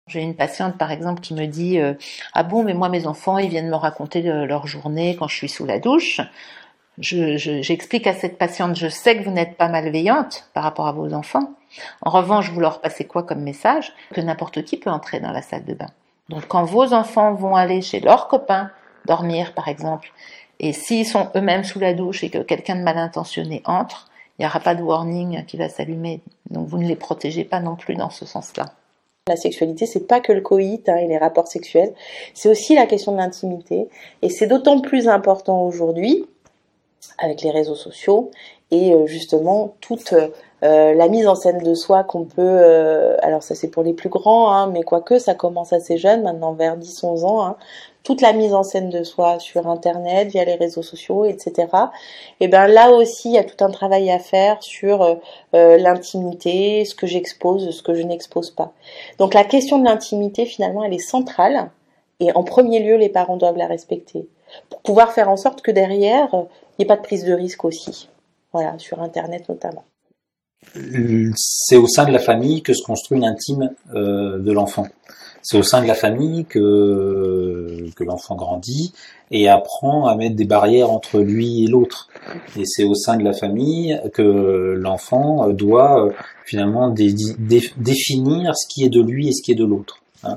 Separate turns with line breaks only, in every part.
J'ai une patiente, par exemple, qui me dit ah bon, mais moi, mes enfants, ils viennent me raconter leur journée quand je suis sous la douche. J'explique à cette patiente, je sais que vous n'êtes pas malveillante par rapport à vos enfants. En revanche, vous leur passez quoi comme message? Que n'importe qui peut entrer dans la salle de bain. Donc, quand vos enfants vont aller chez leurs copains dormir, par exemple, et s'ils sont eux-mêmes sous la douche et que quelqu'un de mal intentionné entre, il n'y aura pas de warning qui va s'allumer. Donc, vous ne les protégez pas non plus dans ce sens-là.
La sexualité, c'est pas que le coït et les rapports sexuels, c'est aussi la question de l'intimité, et c'est d'autant plus important aujourd'hui avec les réseaux sociaux et justement toute la mise en scène de soi qu'on peut, alors ça c'est pour les plus grands, mais quoique ça commence assez jeune, maintenant vers 10-11 ans, toute la mise en scène de soi sur internet, via les réseaux sociaux, etc. Et ben là aussi il y a tout un travail à faire sur l'intimité, ce que j'expose, ce que je n'expose pas. Donc la question de l'intimité finalement elle est centrale et en premier lieu les parents doivent la respecter pour pouvoir faire en sorte que derrière il n'y ait pas de prise de risque aussi, voilà, sur internet notamment.
C'est au sein de la famille que se construit l'intime de l'enfant. C'est au sein de la famille que l'enfant grandit et apprend à mettre des barrières entre lui et l'autre. Et c'est au sein de la famille que l'enfant doit finalement définir ce qui est de lui et ce qui est de l'autre.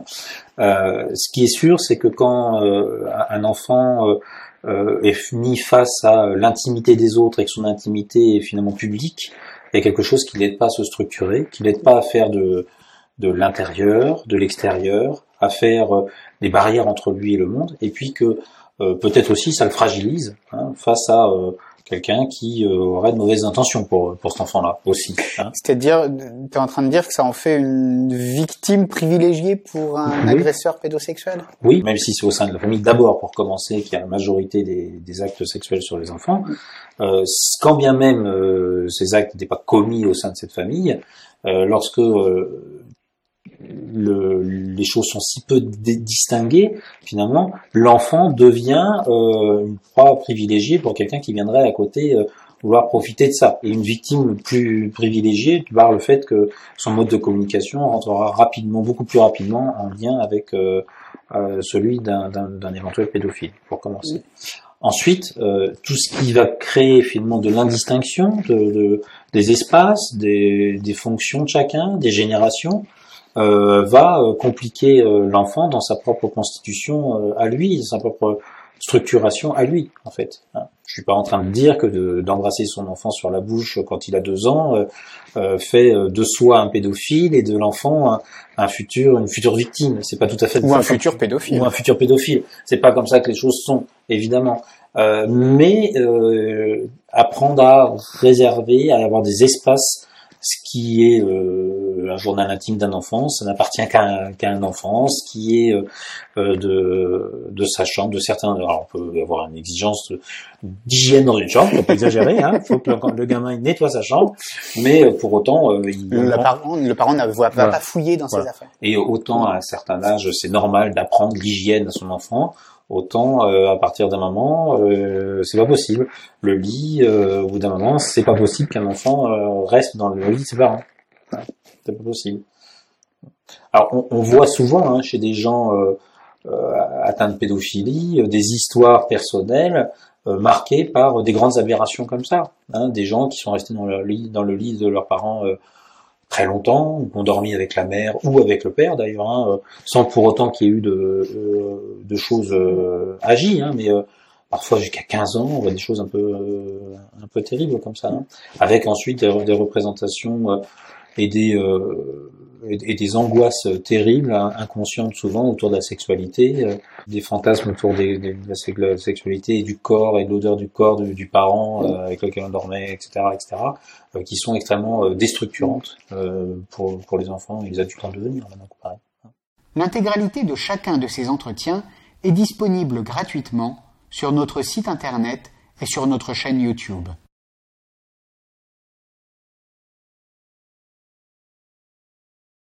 Ce qui est sûr, c'est que quand un enfant est mis face à l'intimité des autres et que son intimité est finalement publique, il y a quelque chose qui l'aide pas à se structurer, qui l'aide pas à faire de l'intérieur, de l'extérieur, à faire des barrières entre lui et le monde, et puis que peut-être aussi ça le fragilise face à quelqu'un qui aurait de mauvaises intentions pour cet enfant-là aussi.
C'est-à-dire, tu es en train de dire que ça en fait une victime privilégiée pour un agresseur pédosexuel?
Oui, même si c'est au sein de la famille, d'abord pour commencer, qu'il y a la majorité des actes sexuels sur les enfants, quand bien même ces actes n'étaient pas commis au sein de cette famille, lorsque les choses sont si peu distinguées, finalement, l'enfant devient une proie privilégiée pour quelqu'un qui viendrait à côté vouloir profiter de ça. Et une victime plus privilégiée par le fait que son mode de communication rentrera rapidement, beaucoup plus rapidement en lien avec celui d'un éventuel pédophile, pour commencer. Ensuite, tout ce qui va créer finalement de l'indistinction, des espaces, des fonctions de chacun, des générations, va compliquer l'enfant dans sa propre constitution à lui, sa propre structuration à lui, en fait. Je suis pas en train de dire que d'embrasser son enfant sur la bouche quand il a 2 ans fait de soi un pédophile et de l'enfant une future victime. C'est pas tout à fait
ou un futur pédophile.
Ou un futur pédophile. C'est pas comme ça que les choses sont, évidemment. Mais apprendre à réserver, à avoir des espaces. Ce qui est un journal intime d'un enfant, ça n'appartient qu'à un enfant. Ce qui est de sa chambre, de certains. Alors on peut avoir une exigence d'hygiène dans une chambre, on peut pas exagérer. Faut que le gamin nettoie sa chambre, mais pour autant,
le parent ne va pas fouiller dans ses affaires.
Et autant à un certain âge, c'est normal d'apprendre l'hygiène à son enfant. Autant à partir d'un moment, c'est pas possible. Le lit, au bout d'un moment, c'est pas possible qu'un enfant reste dans le lit de ses parents. C'est pas possible. Alors, on voit souvent chez des gens atteints de pédophilie des histoires personnelles marquées par des grandes aberrations comme ça. Des gens qui sont restés dans le lit de leurs parents très longtemps, ou ont dormi avec la mère ou avec le père d'ailleurs, sans pour autant qu'il y ait eu de choses agies, mais parfois jusqu'à 15 ans, on voit des choses un peu terribles comme ça, avec ensuite des représentations et des angoisses terribles, inconscientes souvent, autour de la sexualité, des fantasmes autour de la sexualité et du corps et de l'odeur du corps du parent avec lequel on dormait, etc., qui sont extrêmement déstructurantes pour les enfants et les adultes en devenir. Pareil.
L'intégralité de chacun de ces entretiens est disponible gratuitement sur notre site internet et sur notre chaîne YouTube.